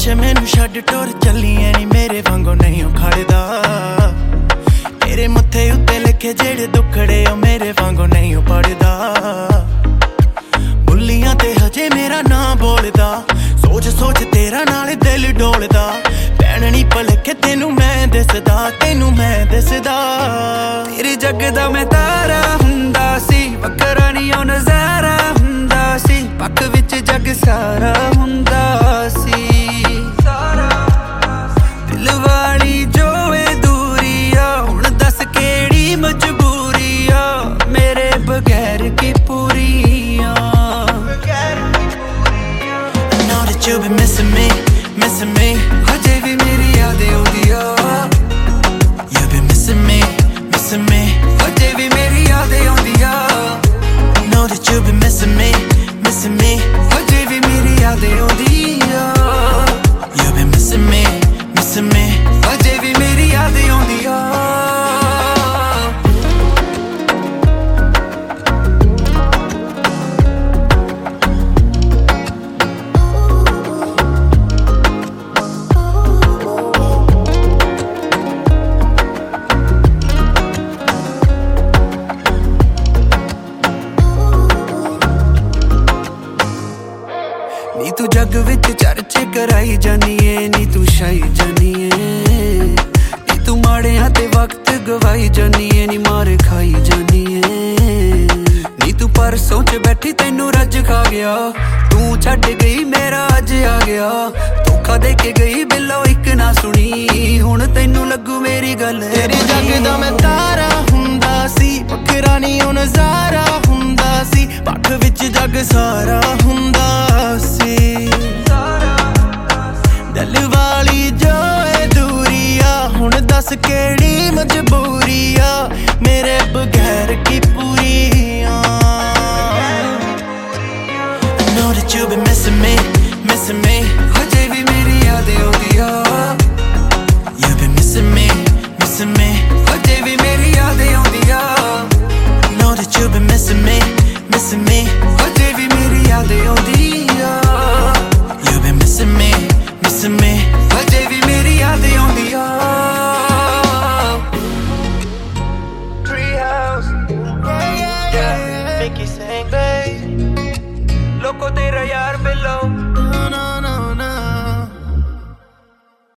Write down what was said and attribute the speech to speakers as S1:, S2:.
S1: ਪਿੱਛੇ ਮੈਨੂੰ ਛੱਡ ਟੁਰ ਚੱਲੀਏ ਨੀ ਮੇਰੇ ਵਾਂਗੂ ਨਹੀਂ ਖੜਦਾ ਤੇਰੇ ਮੱਥੇ ਉੱਤੇ ਲਿਖੇ ਜਿਹੜੇ ਦੁੱਖੜੇ ਉਹ ਮੇਰੇ ਵਾਂਗੂ ਨਹੀਂ ਪੜਦਾ ਬੁੱਲੀਆਂ ਤੇ ਹਜੇ ਮੇਰਾ ਨਾਂ ਬੋਲਦਾ ਸੋਚ ਸੋਚ ਤੇਰਾ ਨਾਲ ਦਿਲ ਡੋਲਦਾ ਭੈਣ ਨੀ ਭਲਕੇ ਤੈਨੂੰ ਮੈਂ ਦਿਸਦਾ ਤੇਰੇ ਜੱਗ ਦਾ ਮੈਂ ਤਾਰਾ ਹੁੰਦਾ ਸੀ ਵੱਖਰਾ ਨੀ ਉਹ ਨਜ਼ਾਰਾ ਹੁੰਦਾ ਸੀ ਪੱਕ ਵਿੱਚ ਜੱਗ ਸਾਰਾ ਹੁੰਦਾ ਸੀ ਦਿਲ ਵਾਲੀ ਜੋ ਏ ਦੂਰੀ ਆ ਹੁਣ ਦੱਸ ਕਿਹੜੀ ਮਜਬੂਰੀ ਆ ਮੇਰੇ ਬਗੈਰ ਕੀ ਪੂਰੀ ਆ I know that you've been missing me ਹਜੇ ਵੀ ਮੇਰੀ ਯਾਦ ਆਉਂਦੀ ਆ You've been missing me ਹਜੇ ਵੀ ਮੇਰੀ ਯਾਦ ਆਉਂਦੀ ਆ I know that you've been missing me ਹਜੇ ਵੀ ਮੇਰੀ ਯਾਦ ਆਉਂਦੀ ਆ You've been missing me ਹਜੇ ਵੀ ਮੇਰੀ ਯਾਦ ਆਉਂਦੀ ਆ ਨੀ ਤੂੰ ਜੱਗ ਵਿੱਚ ਚਰਚੇ ਕਰਾਈ ਜਾਨੀ ਏ ਨੀ ਤੂੰ ਛਾਈ ਜਾਨੀ ਏ ਨੀ ਤੂੰ ਮਾੜਿਆਂ ਤੇ ਵਕਤ ਗਵਾਈ ਜਾਨੀ ਏ ਨੀ ਮਾਰ ਖਾਈ ਜਾਨੀ ਏ ਨੀ ਤੂੰ ਪਰਸੋਂ ਚ ਬੈਠੀ ਤੈਨੂੰ ਰੱਜ ਖਾ ਗਿਆ ਤੂੰ ਛੱਡ ਗਈ ਮੇਰਾ ਅੱਜ ਆ ਗਿਆ ਧੋਖਾ ਦੇ ਕੇ ਗਈ ਬਿੱਲੋ ਇੱਕ ਨਾ ਸੁਣੀ ਹੁਣ ਤੈਨੂੰ ਲੱਗੂ ਮੇਰੀ ਗੱਲ ਤੇਰੇ ਜੱਗ ਦਾ ਮੈਂ ਤਾਰਾ ਹੁੰਦਾ ਸੀ ਵੱਖਰਾ ਨੀ ਉਹ ਨਜ਼ਾਰਾ ਹੁੰਦਾ ਸੀ ਪੱਖ ਵਿੱਚ ਜੱਗ ਸਾਰਾ ਹੁੰਦਾ ਸੀ ਦਿਲ ਵਾਲੀ ਜੋ ਏ ਦੂਰੀ ਆ ਹੁਣ ਦੱਸ ਕਿਹੜੀ